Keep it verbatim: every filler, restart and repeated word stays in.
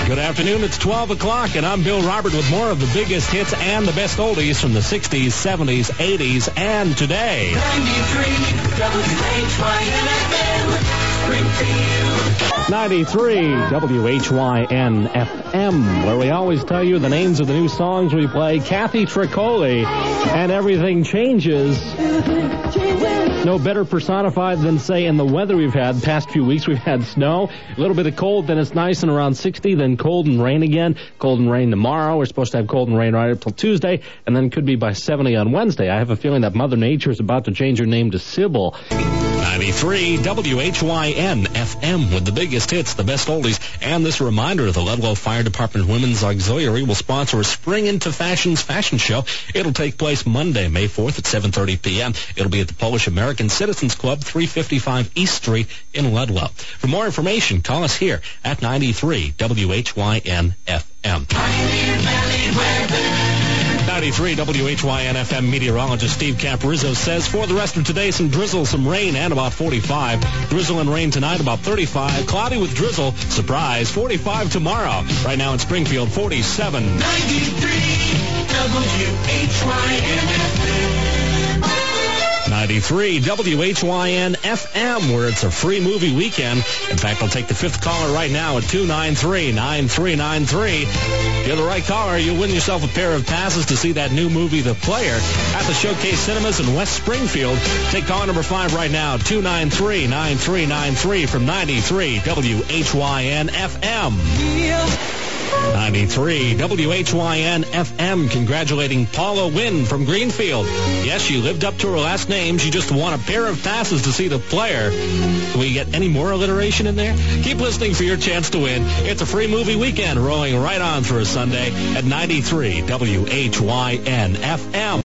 Good afternoon. It's twelve o'clock, and I'm Bill Robert with more of the biggest hits and the best oldies from the sixties, seventies, eighties, and today. ninety-three W H Y N F M, Springfield. ninety-three W H Y N F M, where we always tell you the names of the new songs we play. Kathy Tricoli, and everything changes. No better personified than, say, in the weather we've had past few weeks. We've had snow, a little bit of cold, then it's nice and around sixty, then cold and rain again. Cold and rain tomorrow. We're supposed to have cold and rain right up till Tuesday, and then could be by seventy on Wednesday. I have a feeling that Mother Nature is about to change her name to Sybil. ninety-three W H Y N F M with the biggest hits, the best oldies, and this reminder, the Ludlow Fire Department Women's Auxiliary will sponsor a Spring Into Fashions fashion show. It'll take place Monday, May fourth at seven thirty p.m. It'll be at the Polish American Citizens Club, three fifty-five East Street in Ludlow. For more information, call us here at ninety-three W H Y N F M. ninety-three W H Y N F M meteorologist Steve Caprizzo says for the rest of today, some drizzle, some rain, and about forty-five. Drizzle and rain tonight, about thirty-five. Cloudy with drizzle, surprise, forty-five tomorrow. Right now in Springfield, forty-seven. ninety-three W H Y N F M. ninety-three W H Y N F M, where it's a free movie weekend. In fact, I'll take the fifth caller right now at two nine three, nine three nine three. If you're the right caller, you'll win yourself a pair of passes to see that new movie, The Player, at the Showcase Cinemas in West Springfield. Take caller number five right now, two nine three, nine three nine three from ninety-three W H Y N F M. ninety-three W H Y N F M congratulating Paula Wynn from Greenfield. Yes, she lived up to her last name. She just won a pair of passes to see The Player. Can we get any more alliteration in there? Keep listening for your chance to win. It's a free movie weekend rolling right on through a Sunday at ninety-three W H Y N F M.